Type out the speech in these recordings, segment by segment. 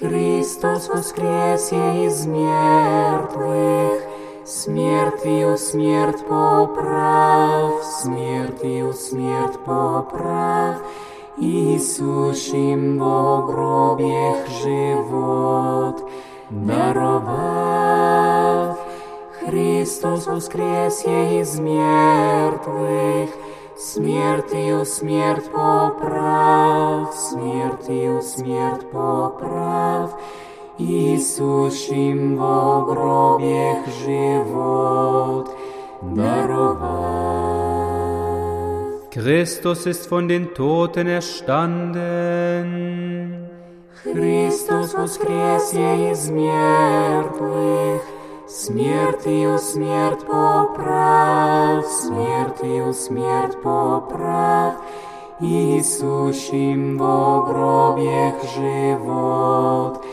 Христос воскресе из мертвых, смертью смерть поправ, смертью смерть поправ, и сущим во гробех живот даровав. Христос воскресе из мертвых, смертью смерть поправ, смертью смерть поправ, и сущим во гробех живот даровав. Christus ist von den Toten erstanden. Христос воскресе из мертвых, смертью смерть поправ, смертью смерть поправ, и сущим во гробех живот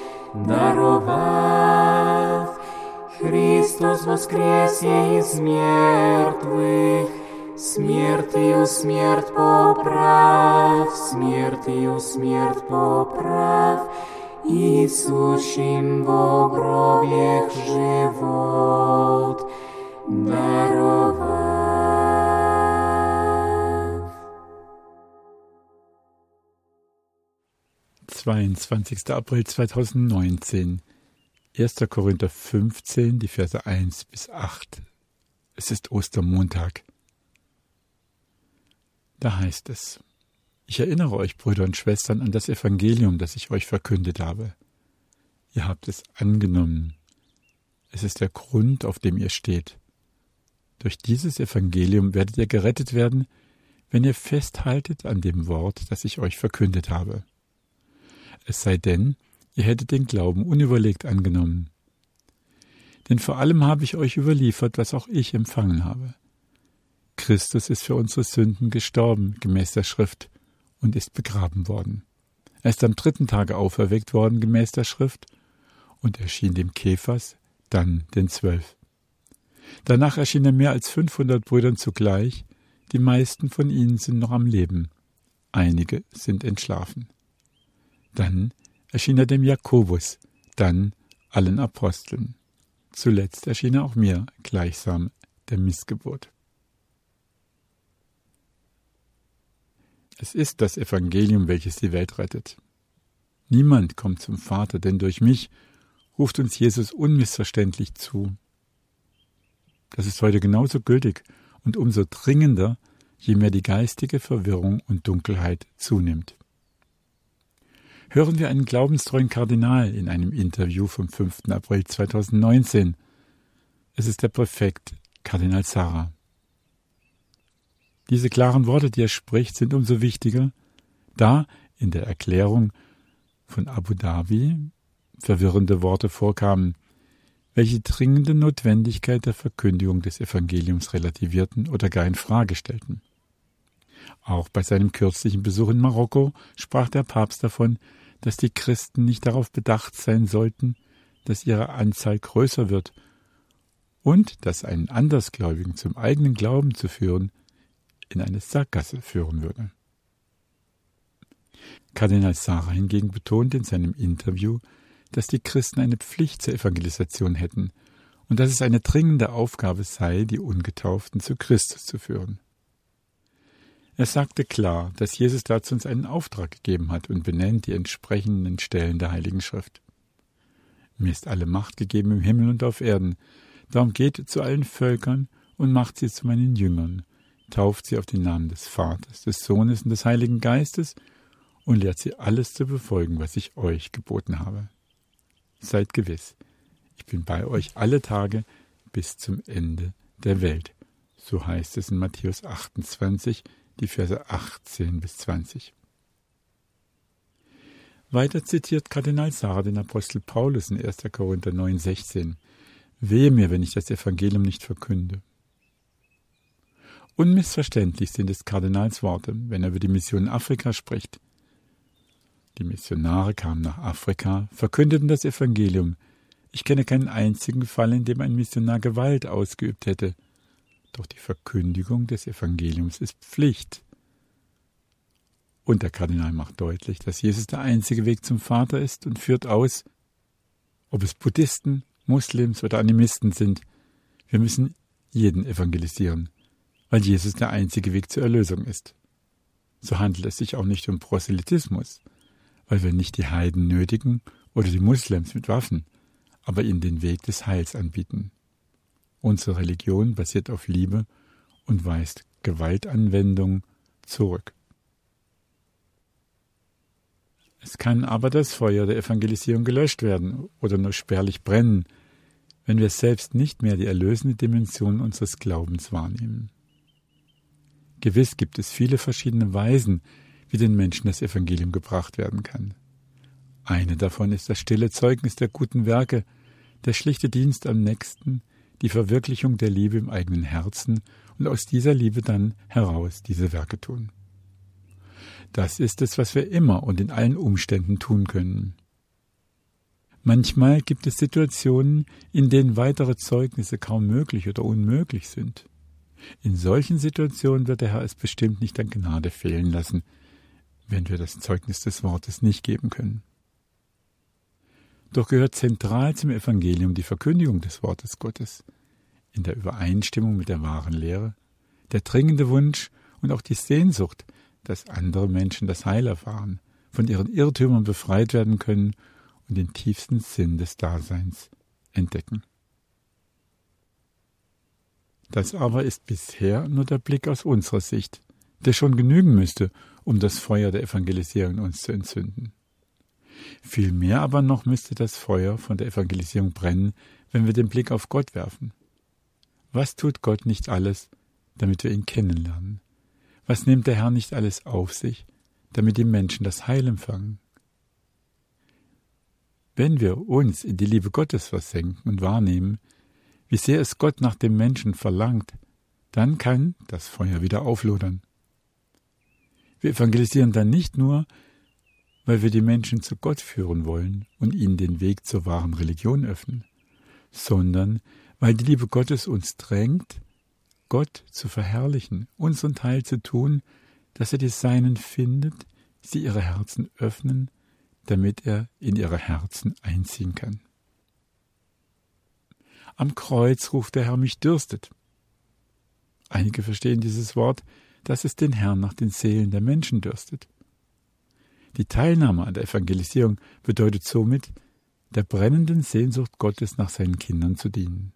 даровав. Христос воскресе из мертвых, смертью смерть поправ, смертью смерть поправ, и сущим во гробех живот даровав. 22. April 2019, 1. Korinther 15, die Verse 1 bis 8. Es ist Ostermontag. Da heißt es: Ich erinnere euch, Brüder und Schwestern, an das Evangelium, das ich euch verkündet habe. Ihr habt es angenommen. Es ist der Grund, auf dem ihr steht. Durch dieses Evangelium werdet ihr gerettet werden, wenn ihr festhaltet an dem Wort, das ich euch verkündet habe. Es sei denn, ihr hättet den Glauben unüberlegt angenommen. Denn vor allem habe ich euch überliefert, was auch ich empfangen habe. Christus ist für unsere Sünden gestorben, gemäß der Schrift, und ist begraben worden. Er ist am 3. Tage auferweckt worden, gemäß der Schrift, und erschien dem Kephas, dann den 12. Danach erschien er mehr als 500 Brüdern zugleich, die meisten von ihnen sind noch am Leben, einige sind entschlafen. Dann erschien er dem Jakobus, dann allen Aposteln. Zuletzt erschien er auch mir, gleichsam der Missgeburt. Es ist das Evangelium, welches die Welt rettet. Niemand kommt zum Vater, denn durch mich ruft uns Jesus unmissverständlich zu. Das ist heute genauso gültig und umso dringender, je mehr die geistige Verwirrung und Dunkelheit zunimmt. Hören wir einen glaubenstreuen Kardinal in einem Interview vom 5. April 2019. Es ist der Präfekt, Kardinal Sarah. Diese klaren Worte, die er spricht, sind umso wichtiger, da in der Erklärung von Abu Dhabi verwirrende Worte vorkamen, welche dringende Notwendigkeit der Verkündigung des Evangeliums relativierten oder gar in Frage stellten. Auch bei seinem kürzlichen Besuch in Marokko sprach der Papst davon, dass die Christen nicht darauf bedacht sein sollten, dass ihre Anzahl größer wird und dass einen Andersgläubigen zum eigenen Glauben zu führen in eine Sackgasse führen würde. Kardinal Sarah hingegen betont in seinem Interview, dass die Christen eine Pflicht zur Evangelisation hätten und dass es eine dringende Aufgabe sei, die Ungetauften zu Christus zu führen. Er sagte klar, dass Jesus dazu uns einen Auftrag gegeben hat und benennt die entsprechenden Stellen der Heiligen Schrift. Mir ist alle Macht gegeben im Himmel und auf Erden. Darum geht zu allen Völkern und macht sie zu meinen Jüngern, tauft sie auf den Namen des Vaters, des Sohnes und des Heiligen Geistes und lehrt sie alles zu befolgen, was ich euch geboten habe. Seid gewiss, ich bin bei euch alle Tage bis zum Ende der Welt. So heißt es in Matthäus 28, die Verse 18 bis 20. Weiter zitiert Kardinal Sarah den Apostel Paulus in 1. Korinther 9,16. Wehe mir, wenn ich das Evangelium nicht verkünde. Unmissverständlich sind es Kardinals Worte, wenn er über die Mission in Afrika spricht. Die Missionare kamen nach Afrika, verkündeten das Evangelium. Ich kenne keinen einzigen Fall, in dem ein Missionar Gewalt ausgeübt hätte. Doch die Verkündigung des Evangeliums ist Pflicht. Und der Kardinal macht deutlich, dass Jesus der einzige Weg zum Vater ist und führt aus, ob es Buddhisten, Muslims oder Animisten sind, wir müssen jeden evangelisieren, weil Jesus der einzige Weg zur Erlösung ist. So handelt es sich auch nicht um Proselytismus, weil wir nicht die Heiden nötigen oder die Muslims mit Waffen, aber ihnen den Weg des Heils anbieten. Unsere Religion basiert auf Liebe und weist Gewaltanwendung zurück. Es kann aber das Feuer der Evangelisierung gelöscht werden oder nur spärlich brennen, wenn wir selbst nicht mehr die erlösende Dimension unseres Glaubens wahrnehmen. Gewiss gibt es viele verschiedene Weisen, wie den Menschen das Evangelium gebracht werden kann. Eine davon ist das stille Zeugnis der guten Werke, der schlichte Dienst am Nächsten, die Verwirklichung der Liebe im eigenen Herzen und aus dieser Liebe dann heraus diese Werke tun. Das ist es, was wir immer und in allen Umständen tun können. Manchmal gibt es Situationen, in denen weitere Zeugnisse kaum möglich oder unmöglich sind. In solchen Situationen wird der Herr es bestimmt nicht an Gnade fehlen lassen, wenn wir das Zeugnis des Wortes nicht geben können. Doch gehört zentral zum Evangelium die Verkündigung des Wortes Gottes, in der Übereinstimmung mit der wahren Lehre, der dringende Wunsch und auch die Sehnsucht, dass andere Menschen das Heil erfahren, von ihren Irrtümern befreit werden können und den tiefsten Sinn des Daseins entdecken. Das aber ist bisher nur der Blick aus unserer Sicht, der schon genügen müsste, um das Feuer der Evangelisierung in uns zu entzünden. Viel mehr aber noch müsste das Feuer von der Evangelisierung brennen, wenn wir den Blick auf Gott werfen. Was tut Gott nicht alles, damit wir ihn kennenlernen? Was nimmt der Herr nicht alles auf sich, damit die Menschen das Heil empfangen? Wenn wir uns in die Liebe Gottes versenken und wahrnehmen, wie sehr es Gott nach dem Menschen verlangt, dann kann das Feuer wieder auflodern. Wir evangelisieren dann nicht nur, weil wir die Menschen zu Gott führen wollen und ihnen den Weg zur wahren Religion öffnen, sondern weil die Liebe Gottes uns drängt, Gott zu verherrlichen, unseren Teil zu tun, dass er die Seinen findet, sie ihre Herzen öffnen, damit er in ihre Herzen einziehen kann. Am Kreuz ruft der Herr, mich dürstet. Einige verstehen dieses Wort, dass es den Herrn nach den Seelen der Menschen dürstet. Die Teilnahme an der Evangelisierung bedeutet somit, der brennenden Sehnsucht Gottes nach seinen Kindern zu dienen.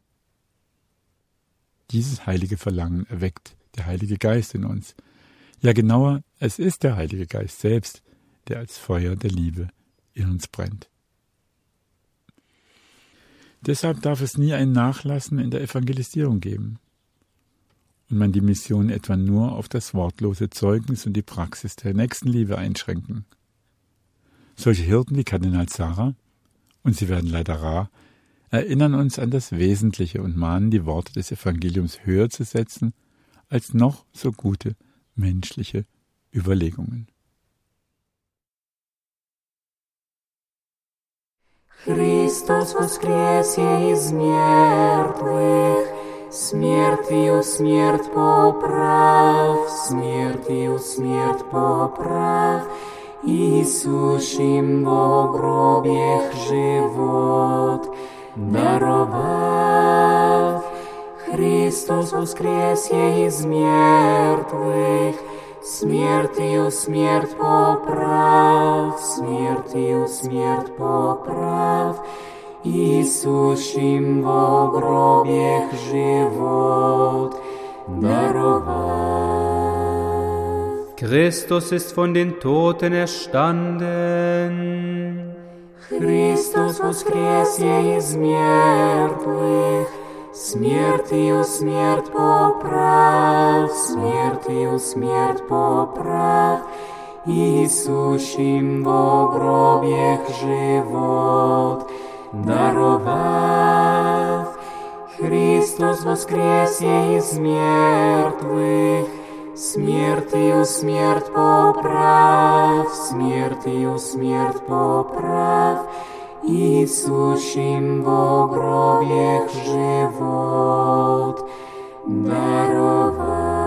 Dieses heilige Verlangen erweckt der Heilige Geist in uns. Ja, genauer, es ist der Heilige Geist selbst, der als Feuer der Liebe in uns brennt. Deshalb darf es nie ein Nachlassen in der Evangelisierung geben und man die Mission etwa nur auf das wortlose Zeugnis und die Praxis der Nächstenliebe einschränken. Solche Hirten wie Kardinal Sarah, und sie werden leider rar, erinnern uns an das Wesentliche und mahnen, die Worte des Evangeliums höher zu setzen als noch so gute menschliche Überlegungen. Христос воскресе из мертвых, смертью смерть поправ, смертью смерть поправ, Иисушим во гробех живот даровав. Христос воскресе из мертвых, смертью смерть поправ, смертью смерть поправ, Иисушим во гробех живот даровав. Christus ist von den Toten erstanden. Христос воскресе из мертвых, смертью смерть поправ, смертью смерть поправ, Иисушим во гробех живот даровав. Христос воскресе из мертвых, смертью смерть поправ, смертью смерть поправ, Иисушим во гробех живот даровав.